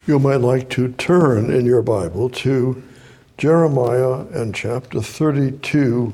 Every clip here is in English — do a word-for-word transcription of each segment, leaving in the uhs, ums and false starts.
You might like to turn in your Bible to Jeremiah and chapter thirty-two.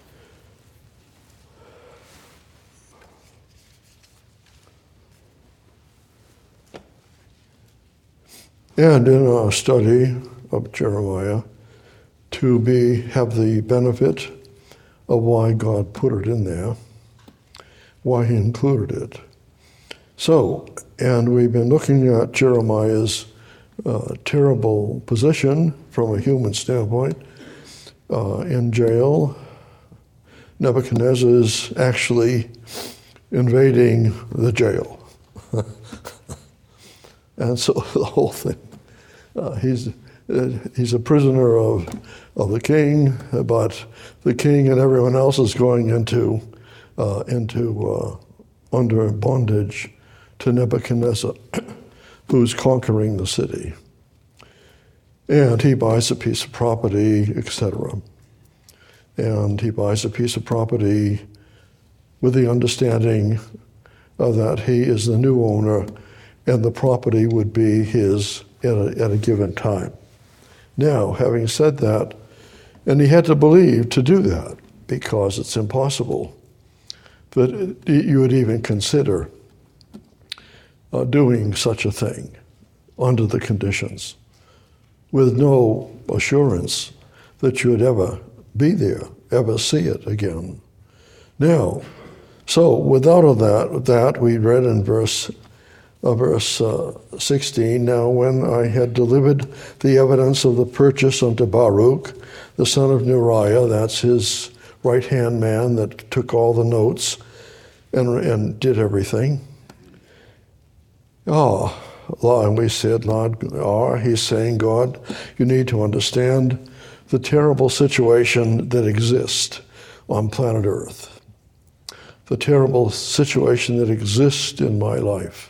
And in our study of Jeremiah, to be have the benefit of why God put it in there, why he included it. So, and we've been looking at Jeremiah's uh, terrible position from a human standpoint, uh, in jail. Nebuchadnezzar's actually invading the jail. And so the whole thing, uh, he's uh, he's a prisoner of of the king, but the king and everyone else is going into uh, into uh, under bondage to Nebuchadnezzar, who's conquering the city. And he buys a piece of property, et cetera. And he buys a piece of property with the understanding uh, that he is the new owner and the property would be his at a, at a given time. Now, having said that, and he had to believe to do that because it's impossible that you would even consider uh, doing such a thing under the conditions with no assurance that you would ever be there, ever see it again. Now, so without all that, that we read in verse Uh, verse uh, sixteen, now when I had delivered the evidence of the purchase unto Baruch, the son of Neriah, that's his right-hand man that took all the notes and, and did everything. Oh, and we said, Lord, oh, he's saying, God, you need to understand the terrible situation that exists on planet Earth, the terrible situation that exists in my life.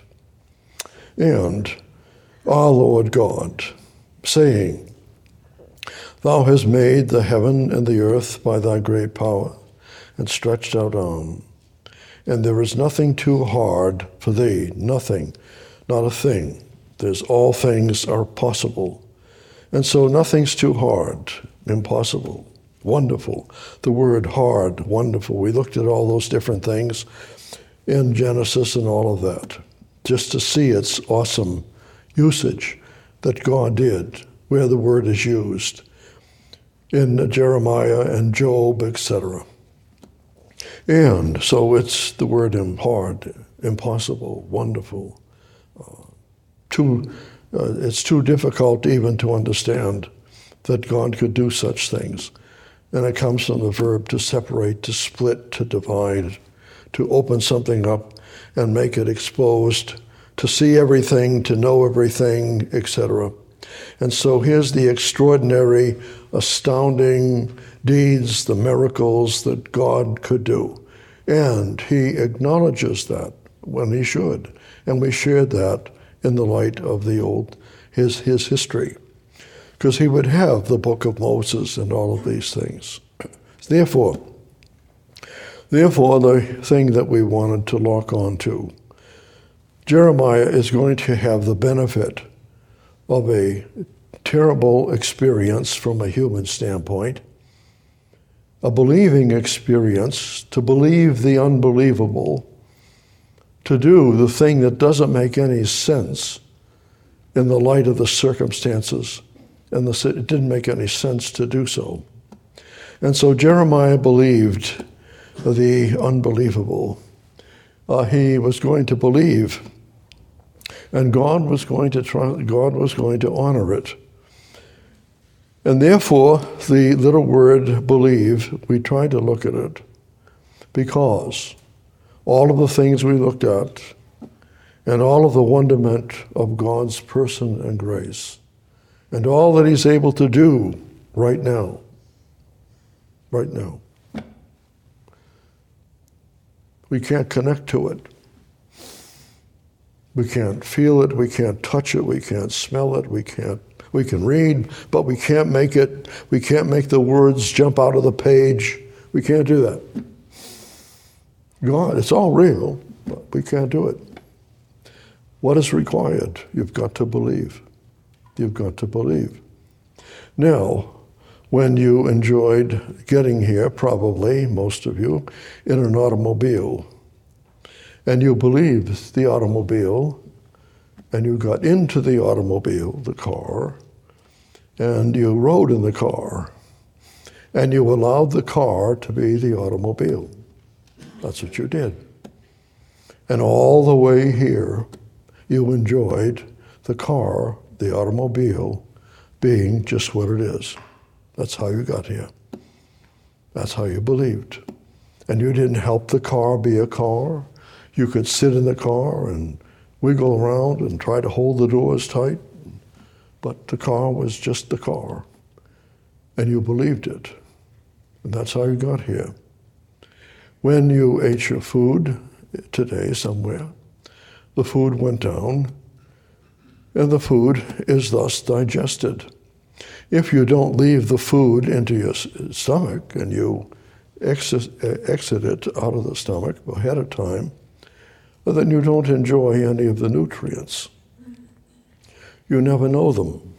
And our Lord God, saying, Thou hast made the heaven and the earth by thy great power and stretched out arm. And there is nothing too hard for thee, nothing, not a thing. There's all things are possible. And so nothing's too hard, impossible, wonderful. The word hard, wonderful. We looked at all those different things in Genesis and all of that, just to see its awesome usage that God did, where the word is used in Jeremiah and Job, et cetera. And so it's the word hard, impossible, wonderful. Uh, too, uh, it's too difficult even to understand that God could do such things. And it comes from the verb to separate, to split, to divide, to open something up and make it exposed, to see everything, to know everything, et cetera. And so here's the extraordinary, astounding deeds, the miracles that God could do. And he acknowledges that when he should. And we shared that in the light of the old, his, his history. Because he would have the book of Moses and all of these things. Therefore, Therefore, the thing that we wanted to lock on to, Jeremiah is going to have the benefit of a terrible experience from a human standpoint, a believing experience, to believe the unbelievable, to do the thing that doesn't make any sense in the light of the circumstances, and the, it didn't make any sense to do so. And so Jeremiah believed the unbelievable. Uh, he was going to believe, and God was going to try, God was going to honor it. And therefore, the little word believe, we tried to look at it because all of the things we looked at and all of the wonderment of God's person and grace and all that he's able to do right now, right now. We can't connect to it. We can't feel it, we can't touch it, we can't smell it, we can't, we can read, but we can't make it, we can't make the words jump out of the page. We can't do that. God, it's all real, but we can't do it. What is required? You've got to believe. You've got to believe. Now, when you enjoyed getting here, probably, most of you, in an automobile, and you believed the automobile, and you got into the automobile, the car, and you rode in the car, and you allowed the car to be the automobile. That's what you did. And all the way here, you enjoyed the car, the automobile, being just what it is. That's how you got here. That's how you believed. And you didn't help the car be a car. You could sit in the car and wiggle around and try to hold the doors tight, but the car was just the car. And you believed it. And that's how you got here. When you ate your food today somewhere, the food went down, and the food is thus digested. If you don't leave the food into your stomach and you exit, exit it out of the stomach ahead of time, then you don't enjoy any of the nutrients. You never know them.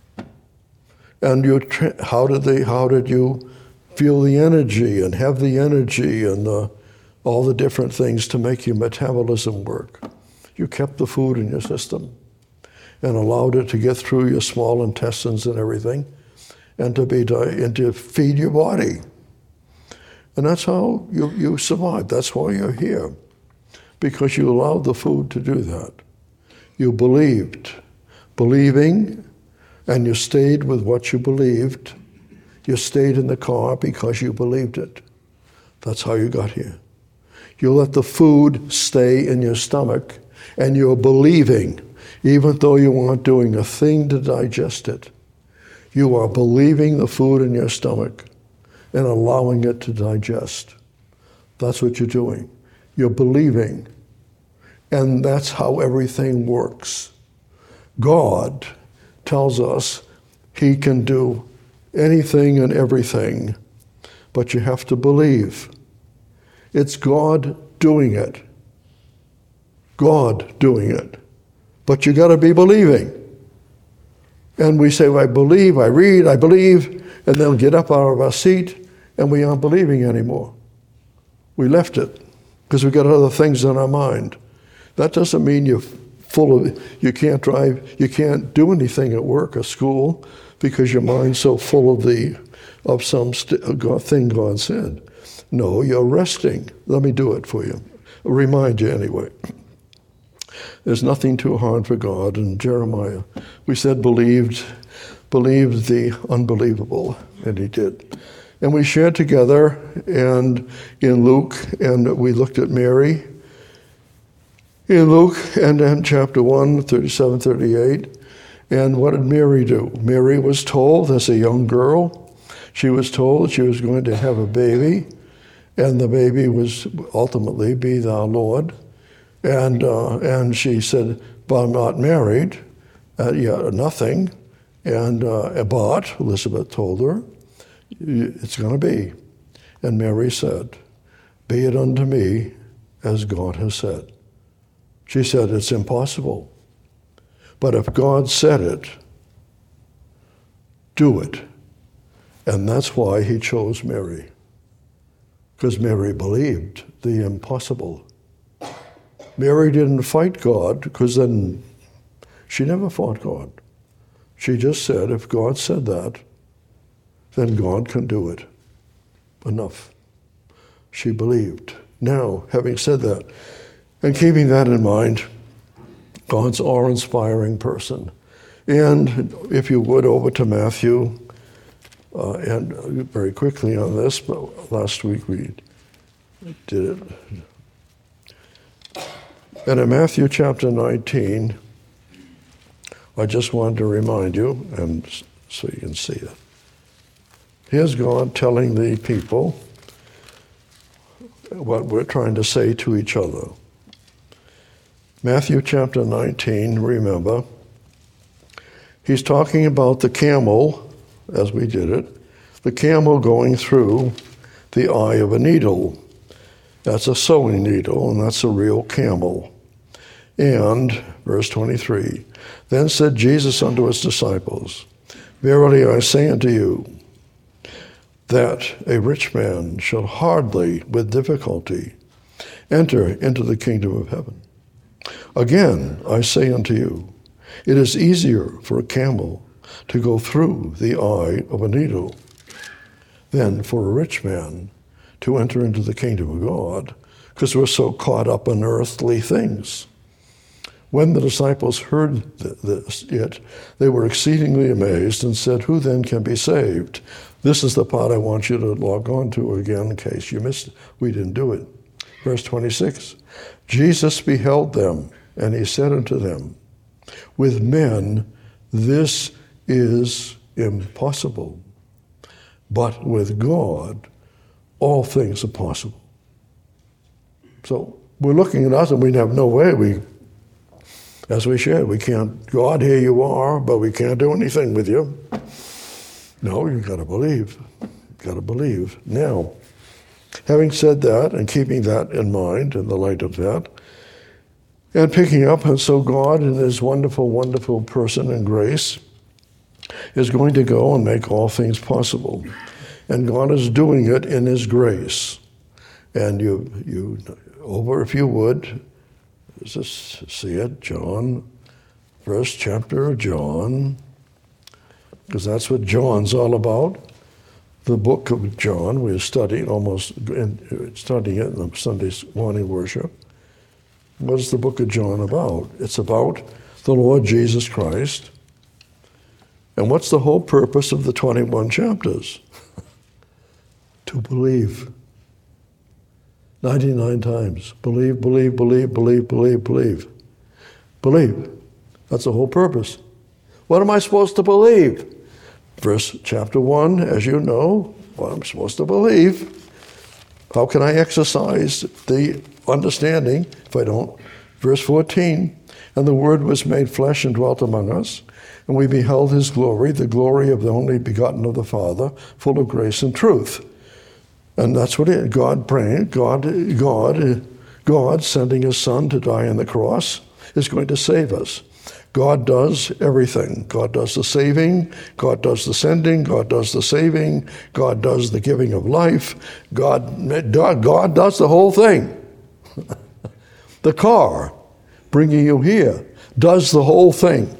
And you, how did they? How did you feel the energy and have the energy and the, all the different things to make your metabolism work? You kept the food in your system and allowed it to get through your small intestines and everything, and to be and to feed your body. And that's how you, you survived. That's why you're here, because you allowed the food to do that. You believed. Believing, and you stayed with what you believed. You stayed in the car because you believed it. That's how you got here. You let the food stay in your stomach, and you're believing, even though you aren't doing a thing to digest it. You are believing the food in your stomach and allowing it to digest. That's what you're doing. You're believing. And that's how everything works. God tells us he can do anything and everything, but you have to believe. It's God doing it. God doing it. But you got to be believing. And we say, well, I believe, I read, I believe, and then get up out of our seat, and we aren't believing anymore. We left it because we got other things in our mind. That doesn't mean you're full of, you can't drive, you can't do anything at work or school because your mind's so full of the of some st- thing God said. No, you're resting. Let me do it for you. I'll remind you anyway. There's nothing too hard for God. And Jeremiah, we said, believed, believed the unbelievable, and he did. And we shared together, and in Luke, and we looked at Mary. In Luke, and in chapter one, thirty-seven, thirty-eight, and what did Mary do? Mary was told as a young girl, she was told she was going to have a baby, and the baby was ultimately be thou Lord. And uh, and she said, but I'm not married, uh, yeah, nothing. And uh, but, Elizabeth told her, it's going to be. And Mary said, be it unto me as God has said. She said, it's impossible. But if God said it, do it. And that's why he chose Mary. Because Mary believed the impossible. Mary didn't fight God, because then she never fought God. She just said, if God said that, then God can do it. Enough. She believed. Now, having said that, and keeping that in mind, God's awe-inspiring person. And if you would, over to Matthew, uh, and very quickly on this, but last week we did it. And in Matthew chapter nineteen, I just wanted to remind you, and so you can see it. Here's God telling the people what we're trying to say to each other. Matthew chapter nineteen, remember, he's talking about the camel, as we did it, the camel going through the eye of a needle. That's a sewing needle, and that's a real camel. And, verse twenty-three, then said Jesus unto his disciples, verily I say unto you, that a rich man shall hardly with difficulty enter into the kingdom of heaven. Again, I say unto you, it is easier for a camel to go through the eye of a needle than for a rich man to enter into the kingdom of God, because we're so caught up in earthly things. When the disciples heard this, it, they were exceedingly amazed and said, who then can be saved? This is the part I want you to log on to again in case you missed it. We didn't do it. Verse twenty-six, Jesus beheld them, and he said unto them, with men this is impossible, but with God all things are possible. So we're looking at us and we have no way. We, as we shared, we can't, God, here you are, but we can't do anything with you. No, you've got to believe. You've got to believe. Now, having said that and keeping that in mind in the light of that, and picking up, and so God in his wonderful, wonderful person and grace is going to go and make all things possible. And God is doing it in his grace. And you, you over, if you would, just see it, John, first chapter of John, because that's what John's all about. The book of John, we're studying almost, in, studying it in the Sunday morning worship. What is the book of John about? It's about the Lord Jesus Christ. And what's the whole purpose of the twenty-one chapters? To believe. ninety-nine times. Believe, believe, believe, believe, believe, believe. Believe. That's the whole purpose. What am I supposed to believe? Verse chapter one, as you know, what I'm supposed to believe. How can I exercise the understanding if I don't? Verse fourteen, and the Word was made flesh and dwelt among us, and we beheld his glory, the glory of the only begotten of the Father, full of grace and truth. And that's what it, God praying, God, God, God sending his Son to die on the cross is going to save us. God does everything. God does the saving, God does the sending, God does the saving, God does the giving of life, God, God does the whole thing. The car bringing you here does the whole thing.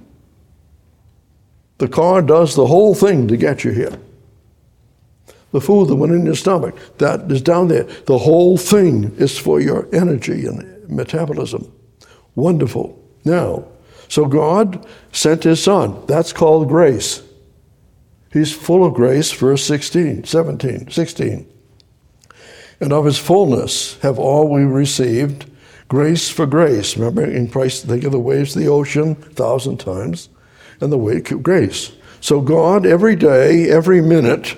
The car does the whole thing to get you here. The food that went in your stomach, that is down there. The whole thing is for your energy and metabolism. Wonderful. Now, so God sent his Son. That's called grace. He's full of grace, verse sixteen, seventeen, sixteen. And of his fullness have all we received, grace for grace. Remember, in Christ, think of the waves of the ocean a thousand times, and the way of grace. So God, every day, every minute,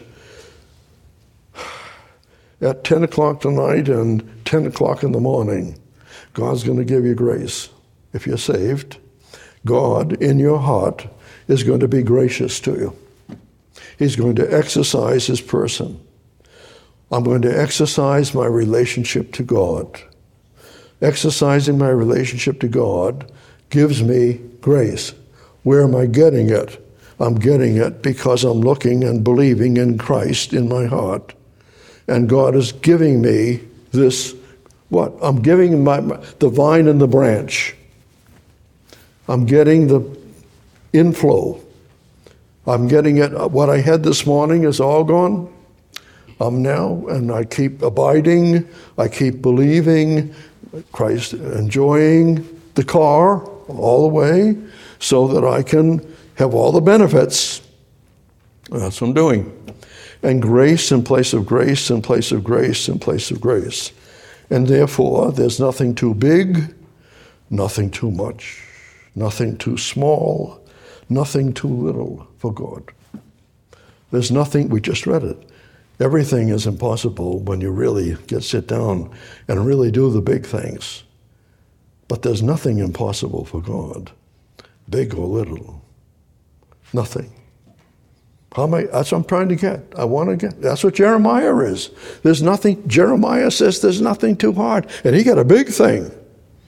at ten o'clock tonight and ten o'clock in the morning, God's going to give you grace. If you're saved, God in your heart is going to be gracious to you. He's going to exercise his person. I'm going to exercise my relationship to God. Exercising my relationship to God gives me grace. Where am I getting it? I'm getting it because I'm looking and believing in Christ in my heart. And God is giving me this, what? I'm giving my, my the vine and the branch. I'm getting the inflow. I'm getting it. What I had this morning is all gone. I'm now, and I keep abiding. I keep believing Christ, enjoying the car all the way so that I can have all the benefits. That's what I'm doing. And grace in place of grace in place of grace in place of grace. And therefore, there's nothing too big, nothing too much, nothing too small, nothing too little for God. There's nothing, we just read it. Everything is impossible when you really get sit down and really do the big things. But there's nothing impossible for God, big or little. Nothing. How am I, that's what I'm trying to get. I want to get. That's what Jeremiah is. There's nothing, Jeremiah says there's nothing too hard. And he got a big thing.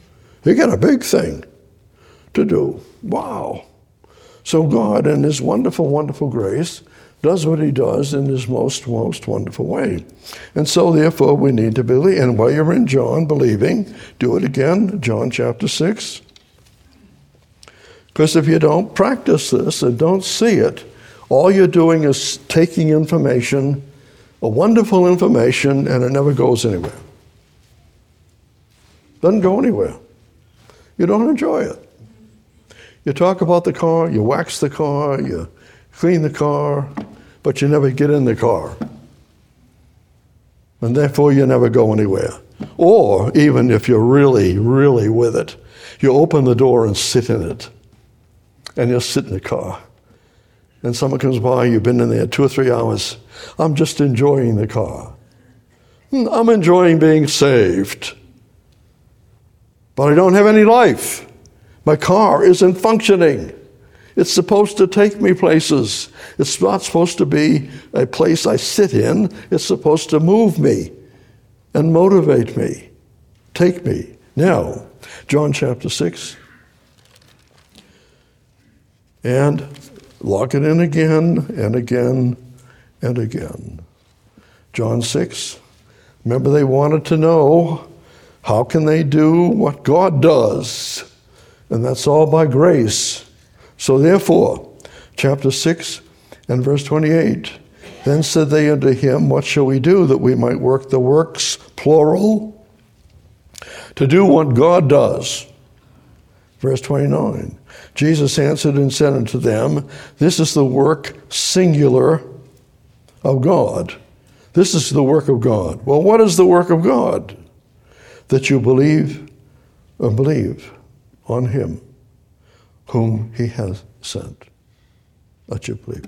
You got a big thing to do. Wow. So God, in his wonderful, wonderful grace, does what he does in his most, most wonderful way. And so, therefore, we need to believe. And while you're in John, believing, do it again, John chapter six. Because if you don't practice this and don't see it, all you're doing is taking information, a wonderful information, and it never goes anywhere. Doesn't go anywhere. You don't enjoy it. You talk about the car, you wax the car, you clean the car, but you never get in the car. And therefore you never go anywhere. Or even if you're really, really with it, you open the door and sit in it. And you'll sit in the car. And someone comes by, you've been in there two or three hours. I'm just enjoying the car. I'm enjoying being saved. But I don't have any life. My car isn't functioning. It's supposed to take me places. It's not supposed to be a place I sit in. It's supposed to move me and motivate me, take me. Now, John chapter six. And lock it in again and again and again. John six. Remember, they wanted to know, how can they do what God does? And that's all by grace. So therefore, chapter six and verse twenty-eight, then said they unto him, what shall we do that we might work the works, plural, to do what God does? Verse twenty-nine, Jesus answered and said unto them, this is the work, singular, of God. This is the work of God. Well, what is the work of God? That you believe or believe on him whom he has sent. That you believe.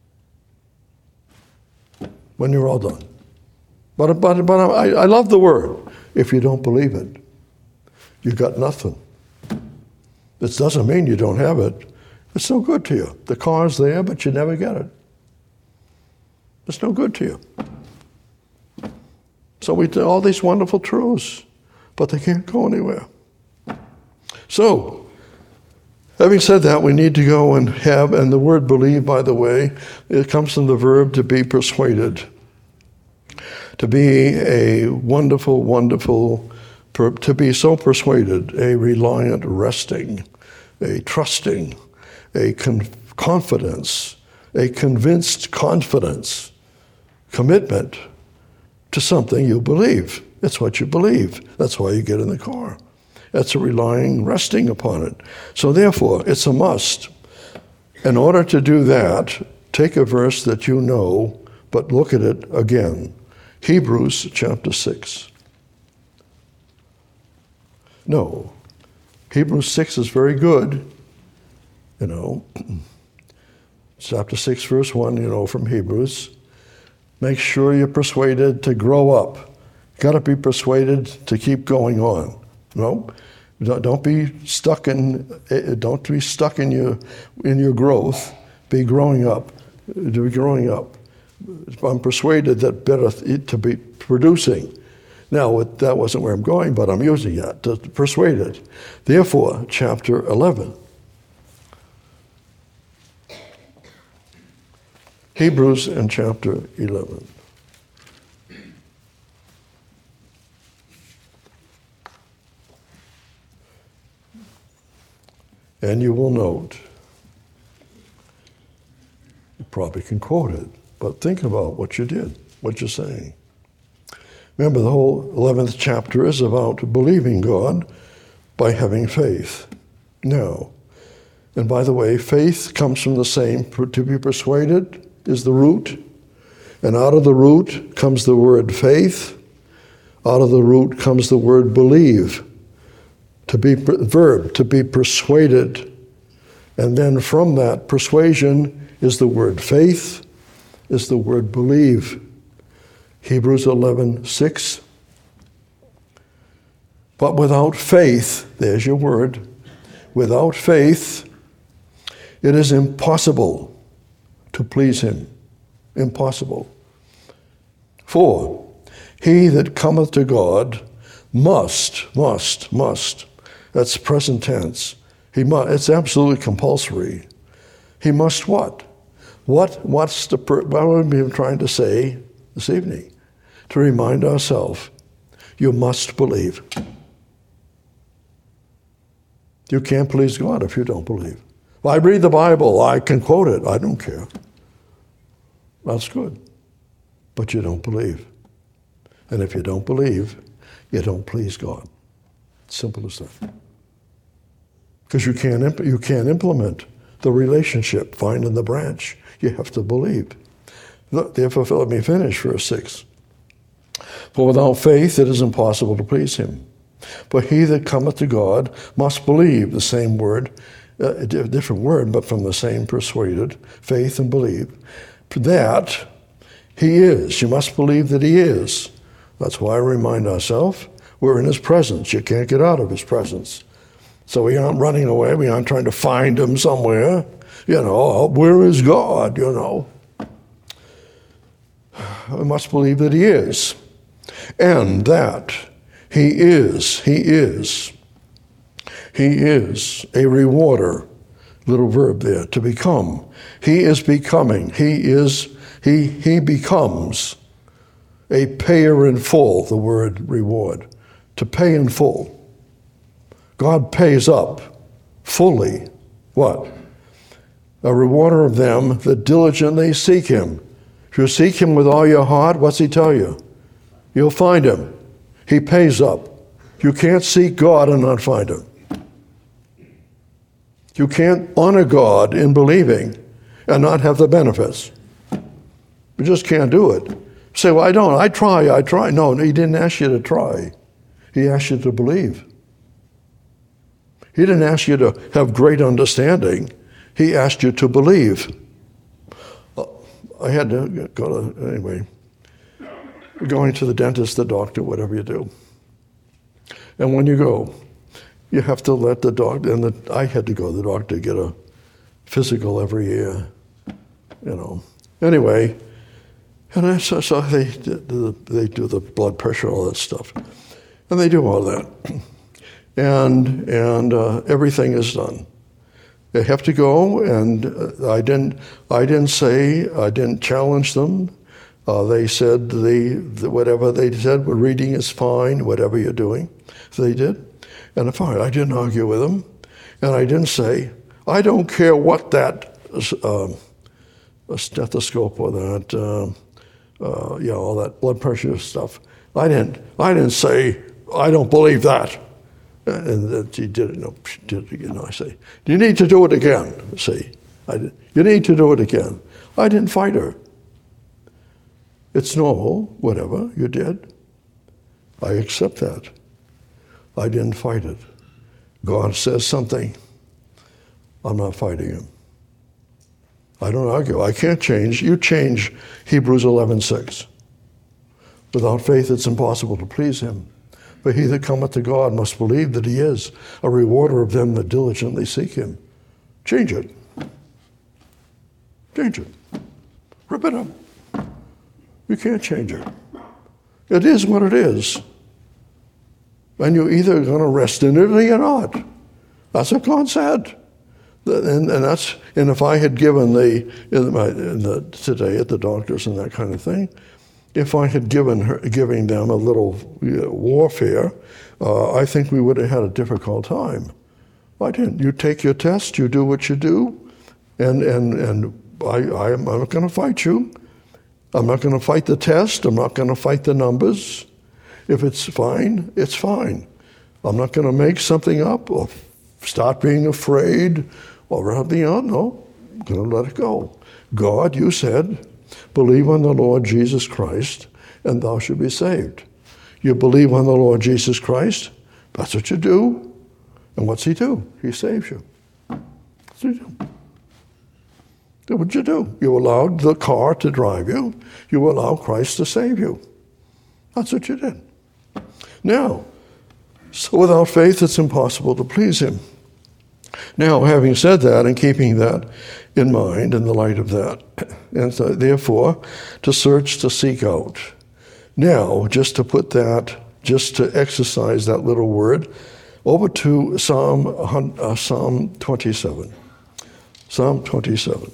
When you're all done. But, but, but I, I love the word. If you don't believe it, you got nothing. This doesn't mean you don't have it. It's no good to you. The car's there, but you never get it. It's no good to you. So we do all these wonderful truths, but they can't go anywhere. So, having said that, we need to go and have, and the word believe, by the way, it comes from the verb to be persuaded. To be a wonderful, wonderful, to be so persuaded, a reliant resting, a trusting, a con- confidence, a convinced confidence, commitment to something you believe. It's what you believe. That's why you get in the car. That's a relying, resting upon it. So therefore, it's a must. In order to do that, take a verse that you know, but look at it again. Hebrews chapter six. No. Hebrews six is very good. You know, chapter six, verse one, you know, from Hebrews. Make sure you're persuaded to grow up. You've got to be persuaded to keep going on. No, don't be stuck in. Don't be stuck in your in your growth. Be growing up. Be growing up. I'm persuaded that better to be producing. Now that wasn't where I'm going, but I'm using that to persuade it. Therefore, chapter eleven. Hebrews in chapter eleven. And you will note, you probably can quote it, but think about what you did, what you're saying. Remember, the whole eleventh chapter is about believing God by having faith. Now, and by the way, faith comes from the same, to be persuaded is the root, and out of the root comes the word faith. Out of the root comes the word believe. To be, verb, to be persuaded. And then from that persuasion is the word faith, is the word believe. Hebrews eleven six. But without faith, there's your word, without faith, it is impossible to please him. Impossible. For he that cometh to God must, must, must. That's present tense. He must, it's absolutely compulsory. He must what? What what's the what are we trying to say this evening? To remind ourselves, you must believe. You can't please God if you don't believe. Well, I read the Bible, I can quote it, I don't care. That's good. But you don't believe. And if you don't believe, you don't please God. Simple as that. Because you can't, imp- you can't implement the relationship, finding the branch. You have to believe. Therefore, let me finish verse six. For without faith it is impossible to please him. For he that cometh to God must believe, the same word, uh, a different word, but from the same persuaded, faith and believe, that he is. You must believe that he is. That's why I remind ourselves, we're in his presence. You can't get out of his presence. So we aren't running away. We aren't trying to find him somewhere. You know, where is God, you know? We must believe that he is. And that he is, he is, he is a rewarder. Little verb there, to become. He is becoming. He is, he, he becomes a payer in full, the word reward. To pay in full. God pays up fully. What? A rewarder of them that diligently seek him. If you seek him with all your heart, what's he tell you? You'll find him. He pays up. You can't seek God and not find him. You can't honor God in believing and not have the benefits. You just can't do it. Say, well, I don't. I try, I try. No, he didn't ask you to try. He asked you to believe. He didn't ask you to have great understanding. He asked you to believe. I had to go to, anyway, going to the dentist, the doctor, whatever you do. And when you go, you have to let the doctor, and the, I had to go to the doctor to get a physical every year, you know. Anyway, and I saw, so they, they do the blood pressure, all that stuff. And they do all that. And and uh, everything is done. They have to go, and uh, I didn't I didn't say, I didn't challenge them. Uh, they said the, the whatever they said, well, reading is fine, whatever you're doing. So they did. And fine, I didn't argue with them. And I didn't say, I don't care what that uh, a stethoscope or that, uh, uh, you know, all that blood pressure stuff. I didn't, I didn't say, I don't believe that. And then she did it, no, she did it again. I say, you need to do it again. See, I did, you need to do it again. I didn't fight her. It's normal, whatever, you did. I accept that. I didn't fight it. God says something, I'm not fighting him. I don't argue. I can't change. You change Hebrews eleven six. Without faith it's impossible to please him. But he that cometh to God must believe that he is a rewarder of them that diligently seek him. Change it. Change it. Rip it up. You can't change it. It is what it is. And you're either going to rest in it or you're not. That's what God said. And, and that's and if I had given the, in my, in the today at the doctors and that kind of thing, if I had given her, giving them a little you know, warfare, uh, I think we would have had a difficult time. I didn't. You take your test, you do what you do, and and and I, I am I'm not going to fight you. I'm not going to fight the test. I'm not going to fight the numbers. If it's fine, it's fine. I'm not going to make something up or start being afraid or anything else. No, I'm going to let it go. God, you said, believe on the Lord Jesus Christ and thou shalt be saved. You believe on the Lord Jesus Christ, that's what you do. And what's he do? He saves you. What's he do? That's what you do. You allowed the car to drive you. You allow Christ to save you. That's what you did. Now, so without faith, it's impossible to please him. Now, having said that and keeping that in mind in the light of that, and so, therefore, to search, to seek out. Now, just to put that, just to exercise that little word, Over to Psalm, uh, Psalm twenty-seven. Psalm twenty-seven.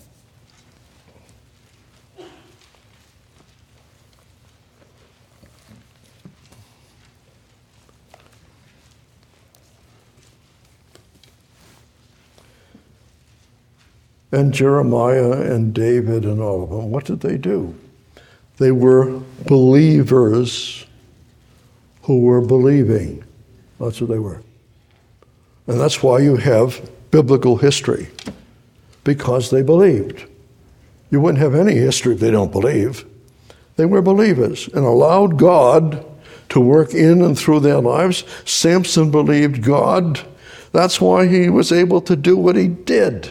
And Jeremiah and David and all of them, what did they do? They were believers who were believing. That's what they were. And that's why you have biblical history, because they believed. You wouldn't have any history if they don't believe. They were believers and allowed God to work in and through their lives. Samson believed God. That's why he was able to do what he did.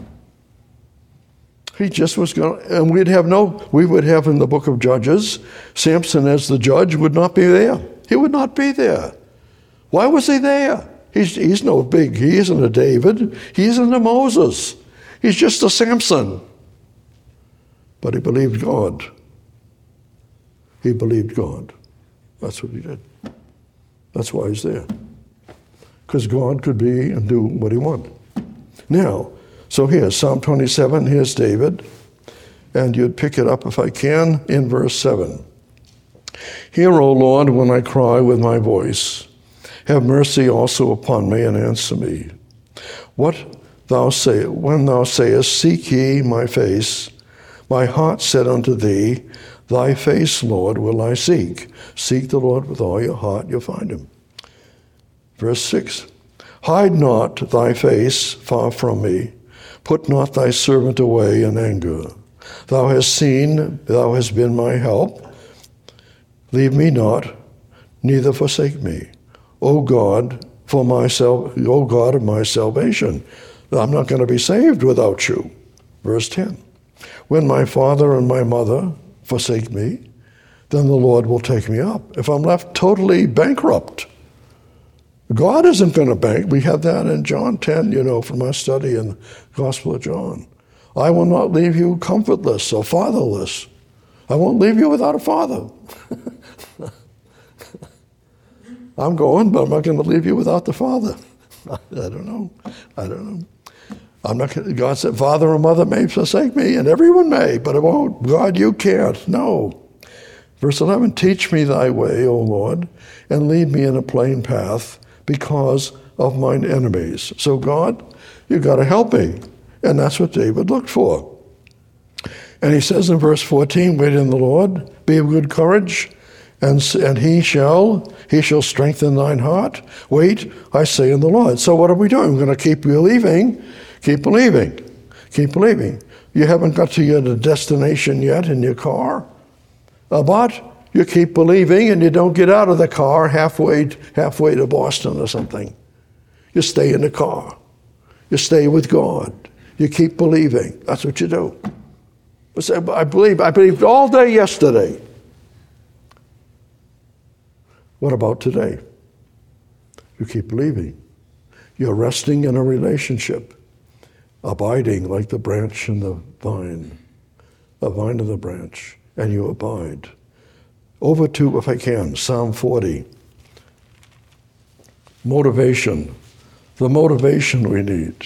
He just was going to, and we'd have no, we would have in the book of Judges, Samson as the judge would not be there. He would not be there. Why was he there? He's, he's no big, he isn't a David. He isn't a Moses. He's just a Samson. But he believed God. He believed God. That's what he did. That's why he's there. Because God could be and do what he wanted. Now, so here's Psalm twenty-seven, here's David, and you'd pick it up if I can in verse seven. Hear, O Lord, when I cry with my voice. Have mercy also upon me and answer me. What thou say, when thou sayest, seek ye my face, my heart said unto thee, thy face, Lord, will I seek. Seek the Lord with all your heart, you'll find him. Verse six, hide not thy face far from me. Put not thy servant away in anger. Thou hast seen, thou hast been my help. Leave me not, neither forsake me. O God, for myself, O God of my salvation. I'm not going to be saved without you. Verse ten. When my father and my mother forsake me, then the Lord will take me up. If I'm left totally bankrupt, God isn't going to bank. We have that in John ten, you know, from our study in the Gospel of John. I will not leave you comfortless or fatherless. I won't leave you without a father. I'm going, but I'm not going to leave you without the father. I don't know. I don't know. I'm not. God said, father or mother may forsake me, and everyone may, but it won't. God, you can't. No. Verse eleven, teach me thy way, O Lord, and lead me in a plain path, because of mine enemies. So God, you got to help me. And that's what David looked for. And he says in verse fourteen, wait in the Lord, be of good courage, and, and he shall, he shall strengthen thine heart. Wait, I say in the Lord. So what are we doing? We're going to keep believing, keep believing, keep believing. You haven't got to your destination yet in your car, but you keep believing and you don't get out of the car halfway halfway to Boston or something. You stay in the car. You stay with God. You keep believing. That's what you do. I believe. I believed all day yesterday. What about today? You keep believing. You're resting in a relationship, abiding like the branch and the vine, a vine and the branch, and you abide. Over to, if I can, Psalm forty. Motivation. The motivation we need.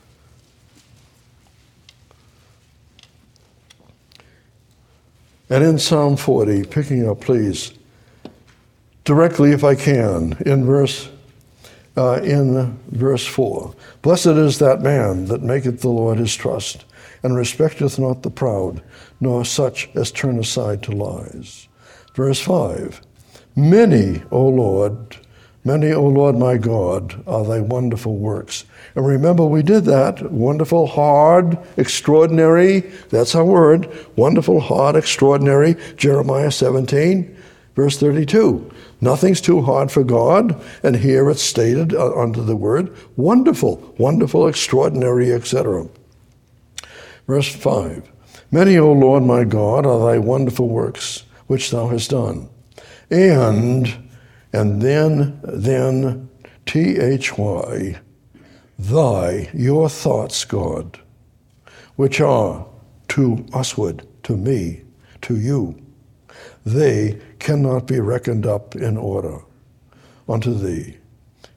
And in Psalm forty, picking up, please, directly, if I can, in verse uh, in verse four. Blessed is that man that maketh the Lord his trust, and respecteth not the proud, nor such as turn aside to lies. Verse five, many, O Lord, many, O Lord my God, are thy wonderful works. And remember, we did that. Wonderful, hard, extraordinary. That's our word. Wonderful, hard, extraordinary. Jeremiah seventeen, verse thirty-two. Nothing's too hard for God. And here it's stated uh, under the word wonderful, wonderful, extraordinary, et cetera. Verse five. Many, O Lord my God, are thy wonderful works, which thou hast done. And, and then, then, T H Y, thy, your thoughts, God, which are to usward, to me, to you, they cannot be reckoned up in order unto thee.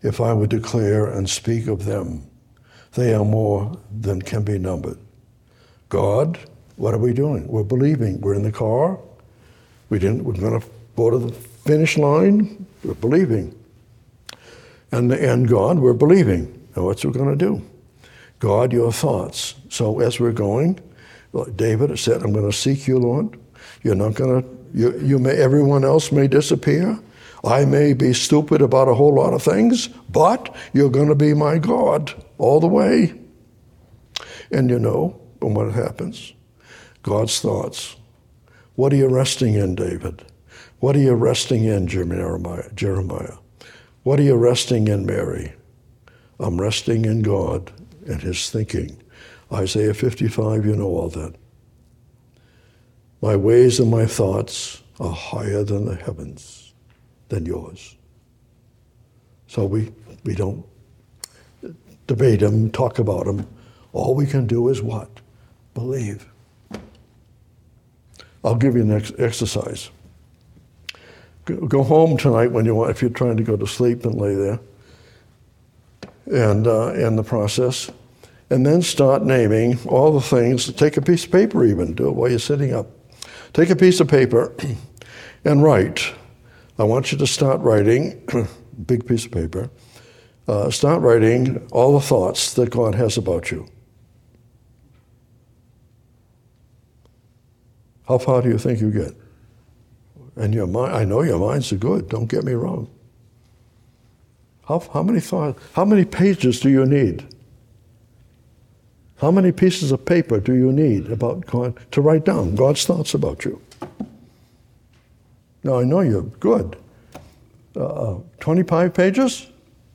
if I would declare and speak of them. They are more than can be numbered. God, what are we doing? We're believing. We're in the car. We didn't, we're going to go to the finish line. We're believing. And, and God, we're believing. And what's we going to do? God, your thoughts. So as we're going, David said, I'm going to seek you, Lord. You're not going to, you, you may, everyone else may disappear. I may be stupid about a whole lot of things, but you're going to be my God all the way. And you know what happens? God's thoughts. What are you resting in, David? What are you resting in, Jeremiah? Jeremiah? What are you resting in, Mary? I'm resting in God and his thinking. Isaiah fifty-five, you know all that. My ways and my thoughts are higher than the heavens, than yours. So we, we don't debate them, talk about them. All we can do is what? Believe. I'll give you an ex- exercise. Go, go home tonight when you want, if you're trying to go to sleep and lay there, and uh, in the process, and then start naming all the things. Take a piece of paper even, do it while you're sitting up. Take a piece of paper and write. I want you to start writing, big piece of paper, uh, start writing all the thoughts that God has about you. How far do you think you get? And your mind, I know your minds are good, don't get me wrong. How, how many thoughts, how many pages do you need? How many pieces of paper do you need about God to write down God's thoughts about you? Now, I know you're good. Uh, twenty-five pages?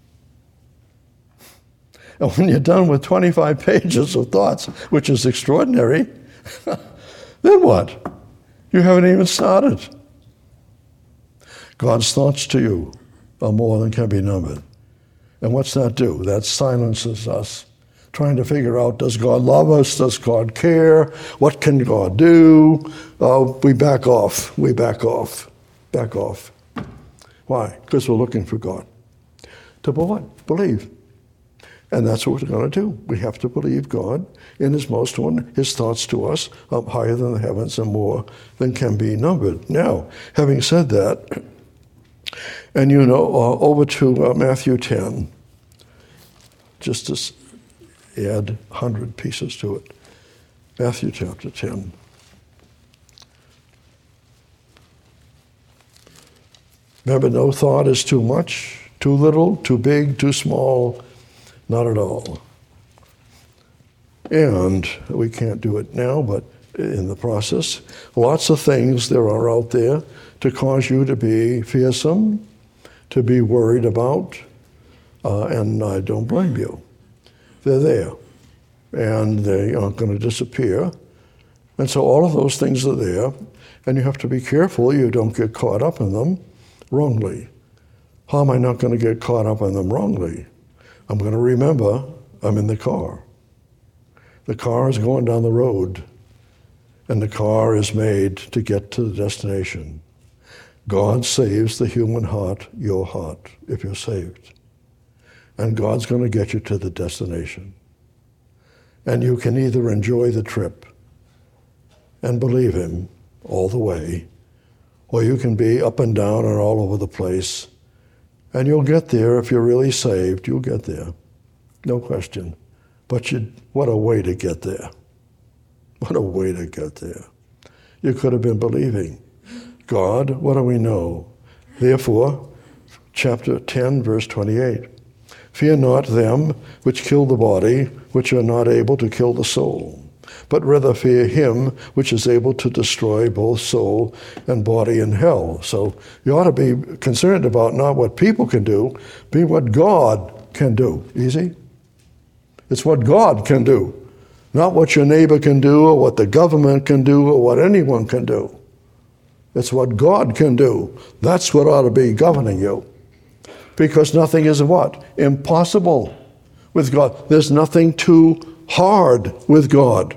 And when you're done with twenty-five pages of thoughts, which is extraordinary, then what? You haven't even started. God's thoughts to you are more than can be numbered. And what's that do? That silences us, trying to figure out, does God love us? Does God care? What can God do? Uh, we back off. We back off. Back off. Why? Because we're looking for God. To what? Believe. And that's what we're going to do. We have to believe God in his most one, his thoughts to us, up higher than the heavens and more than can be numbered. Now, having said that, and you know, uh, over to uh, Matthew ten, just to add one hundred pieces to it. Matthew chapter ten. Remember, no thought is too much, too little, too big, too small, not at all. And we can't do it now, but in the process, lots of things there are out there to cause you to be fearsome, to be worried about, uh, and I don't blame you. They're there, and they aren't going to disappear. And so all of those things are there, and you have to be careful you don't get caught up in them wrongly. How am I not going to get caught up in them wrongly? I'm going to remember I'm in the car. The car is going down the road, and the car is made to get to the destination. God saves the human heart, your heart, if you're saved. And God's going to get you to the destination. And you can either enjoy the trip and believe him all the way, or you can be up and down and all over the place. And you'll get there if you're really saved. You'll get there. No question. But you, what a way to get there. What a way to get there. You could have been believing. God, what do we know? Therefore, chapter ten, verse twenty-eight. Fear not them which kill the body, which are not able to kill the soul, but rather fear him which is able to destroy both soul and body in hell. So you ought to be concerned about not what people can do, but what God can do. Easy? It's what God can do, not what your neighbor can do or what the government can do or what anyone can do. It's what God can do. That's what ought to be governing you. Because nothing is what? Impossible with God. There's nothing too hard with God.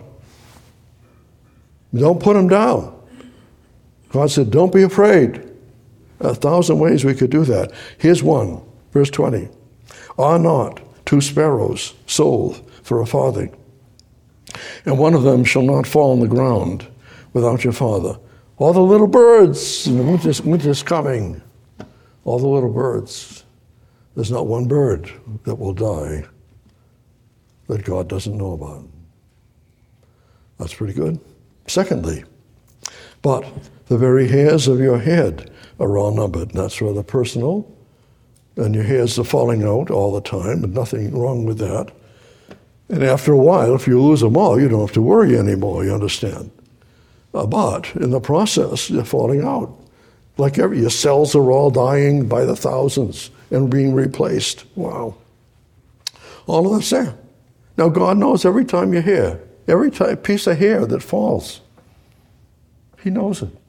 Don't put him down. God said, don't be afraid. A thousand ways we could do that. Here's one, verse twenty. Are not two sparrows sold for a farthing? And one of them shall not fall on the ground without your Father. All the little birds, winter's, winter's coming. All the little birds. There's not one bird that will die that God doesn't know about. That's pretty good. Secondly, but the very hairs of your head are all numbered. And that's rather personal. And your hairs are falling out all the time, and nothing wrong with that. And after a while, if you lose them all, you don't have to worry anymore, you understand. Uh, but in the process, they're falling out. Like every, your cells are all dying by the thousands and being replaced. Wow. All of that's there. Now, God knows every time your hair, every time, piece of hair that falls, he knows it.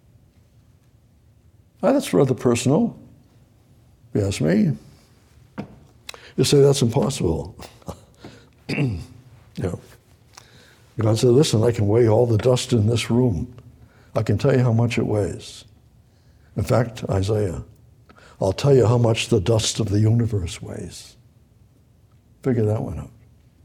Now, that's rather personal, if you ask me. You say that's impossible. Yeah. God said, listen, I can weigh all the dust in this room. I can tell you how much it weighs. In fact, Isaiah, I'll tell you how much the dust of the universe weighs. Figure that one out.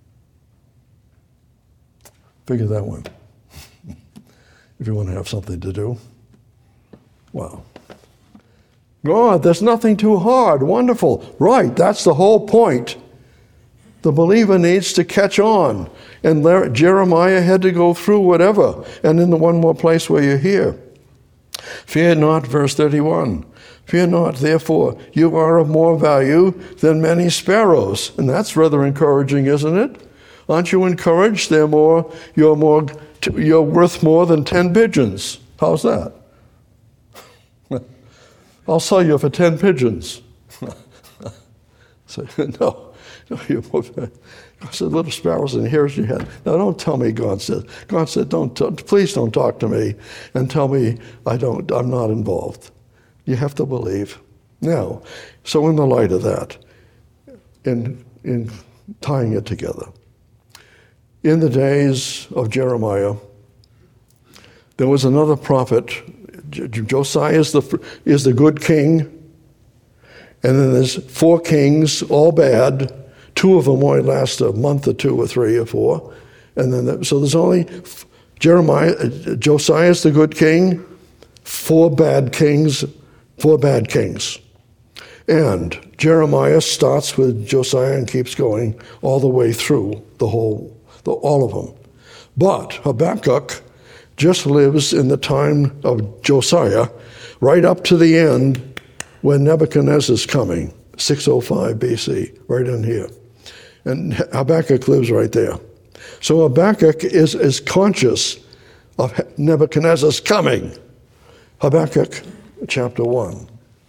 Figure that one. If you want to have something to do. Wow. God, there's nothing too hard. Wonderful. Right, that's the whole point. The believer needs to catch on. And Jeremiah had to go through whatever. And in the one more place where you're here. Fear not, verse thirty-one. Fear not, therefore, you are of more value than many sparrows. And that's rather encouraging, isn't it? Aren't you encouraged? They're more, you're more, you're worth more than ten pigeons. How's that? I'll sell you for ten pigeons. So, no, no, you're more, God said, little sparrows in here's your head. Now, don't tell me, God said. God said, don't, t- please don't talk to me and tell me I don't, I'm not involved. You have to believe. Now, so in the light of that, in, in tying it together, in the days of Jeremiah, there was another prophet. Josiah is the, is the good king, and then there's four kings, all bad. Two of them only last a month or two or three or four. And then, the, so there's only Jeremiah, Josiah is the good king, four bad kings, four bad kings. And Jeremiah starts with Josiah and keeps going all the way through the whole, the, all of them. But Habakkuk just lives in the time of Josiah, right up to the end when Nebuchadnezzar's coming, six oh five B C, right in here. And Habakkuk lives right there. So Habakkuk is, is conscious of Nebuchadnezzar's coming. Habakkuk chapter one.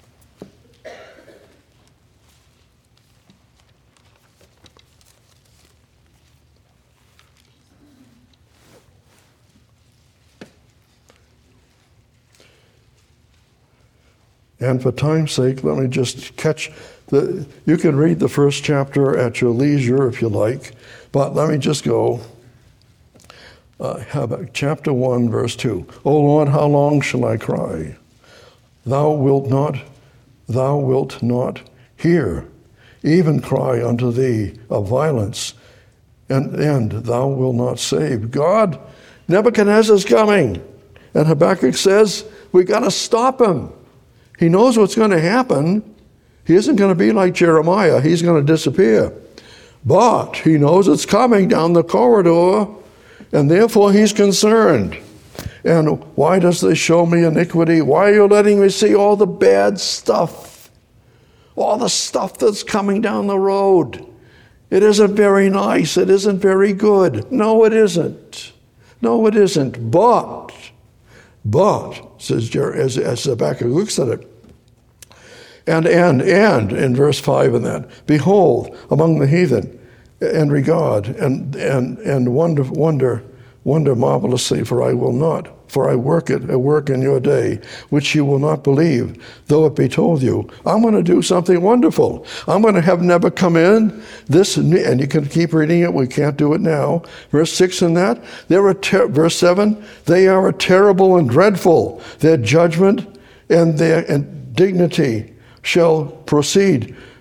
And for time's sake, let me just catch the, you can read the first chapter at your leisure if you like, but let me just go. Uh, Habakkuk, chapter one, verse two. O Lord, how long shall I cry? Thou wilt not, thou wilt not hear, even cry unto thee of violence, and, and thou wilt not save. God, Nebuchadnezzar's coming. And Habakkuk says, we got to stop him. He knows what's going to happen. He isn't going to be like Jeremiah. He's going to disappear. But he knows it's coming down the corridor, and therefore he's concerned. And why does this show me iniquity? Why are you letting me see all the bad stuff? All the stuff that's coming down the road. It isn't very nice. It isn't very good. No, it isn't. No, it isn't. But, but, says Jer- as, as Habakkuk looks at it, and, and, and, in verse five in that, behold, among the heathen, and regard, and, and, and wonder, wonder, wonder marvelously, for I will not, for I work it, a work in your day, which you will not believe, though it be told you. I'm going to do something wonderful. I'm going to have Nebuchadnezzar come in, this, and you can keep reading it, we can't do it now. Verse six in that, they're a ter- verse seven, they are a terrible and dreadful. Their judgment and their and dignity shall proceed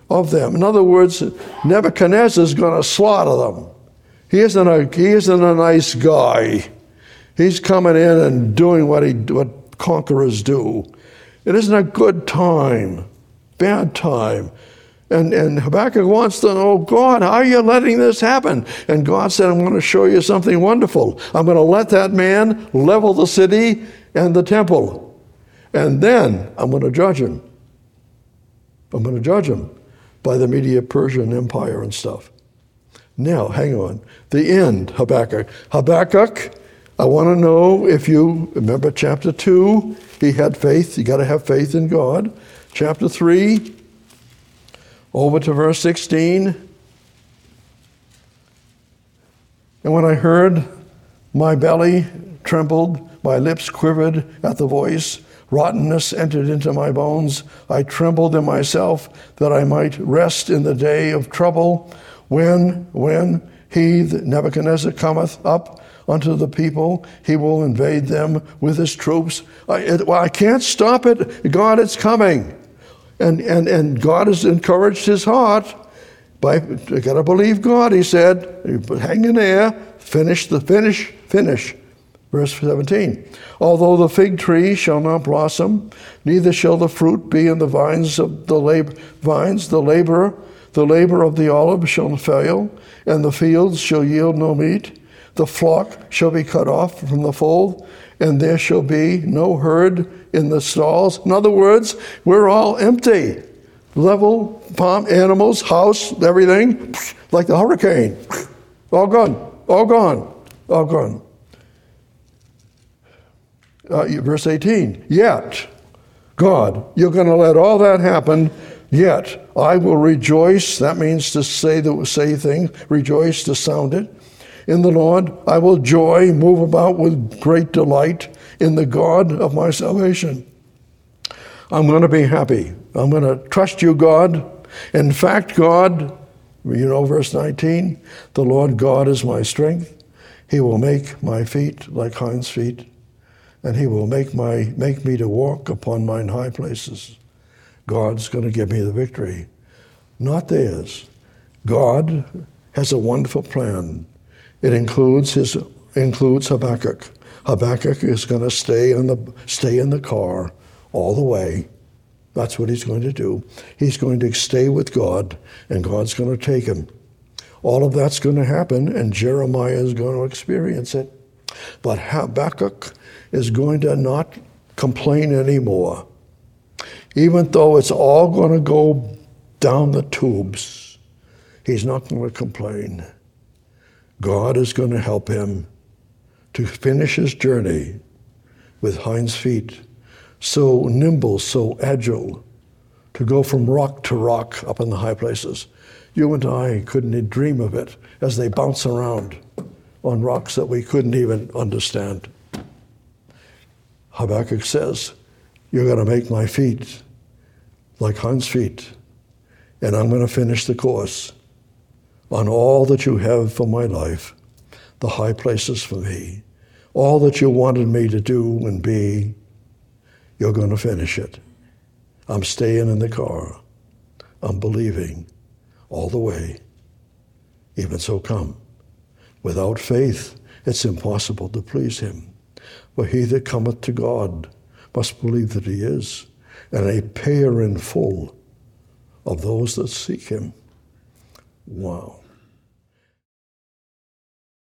of them. In other words, Nebuchadnezzar is going to slaughter them. He isn't a, he isn't a nice guy. He's coming in and doing what, he, what conquerors do. It isn't a good time, bad time. And, and Habakkuk wants to know, God, how are you letting this happen? And God said, I'm going to show you something wonderful. I'm going to let that man level the city and the temple. And then I'm going to judge him. I'm going to judge him by the Medo-Persian Empire and stuff. Now, hang on. The end, Habakkuk. Habakkuk, I want to know if you remember chapter two, he had faith. You got to have faith in God. Chapter three, over to verse sixteen. And when I heard, my belly trembled, my lips quivered at the voice. Rottenness entered into my bones. I trembled in myself that I might rest in the day of trouble. When, when he, Nebuchadnezzar, cometh up unto the people, he will invade them with his troops. I, it, well, I can't stop it. God, it's coming. And, and, and God has encouraged his heart. By, you got to believe God, he said. Hang in there. Finish the finish, finish. Verse seventeen. Although the fig tree shall not blossom, neither shall the fruit be in the vines of the lab- vines, the labor, the labor of the olive shall fail, and the fields shall yield no meat. The flock shall be cut off from the fold, and there shall be no herd in the stalls. In other words, we're all empty. Level, palm, animals, house, everything, like the hurricane. All gone, all gone, all gone. Uh, verse eighteen, yet, God, you're going to let all that happen, yet I will rejoice. That means to say the say things, rejoice, to sound it. In the Lord, I will joy, move about with great delight in the God of my salvation. I'm going to be happy. I'm going to trust you, God. In fact, God, you know, verse nineteen, the Lord God is my strength. He will make my feet like hinds' feet, and he will make my make me to walk upon mine high places. God's going to give me the victory, not theirs. God has a wonderful plan. It includes his includes Habakkuk. Habakkuk is going to stay on the stay in the car all the way. That's what he's going to do. He's going to stay with God, and God's going to take him. All of that's going to happen, and Jeremiah is going to experience it. But Habakkuk is going to not complain anymore. Even though it's all going to go down the tubes, he's not going to complain. God is going to help him to finish his journey with hinds feet, so nimble, so agile, to go from rock to rock up in the high places. You and I couldn't dream of it as they bounce around on rocks that we couldn't even understand. Habakkuk says, you're going to make my feet like hinds feet, and I'm going to finish the course on all that you have for my life, the high places for me, all that you wanted me to do and be, you're going to finish it. I'm staying in the car. I'm believing all the way. Even so come. Without faith, it's impossible to please him. For he that cometh to God must believe that he is, and a payer in full of those that seek him. Wow.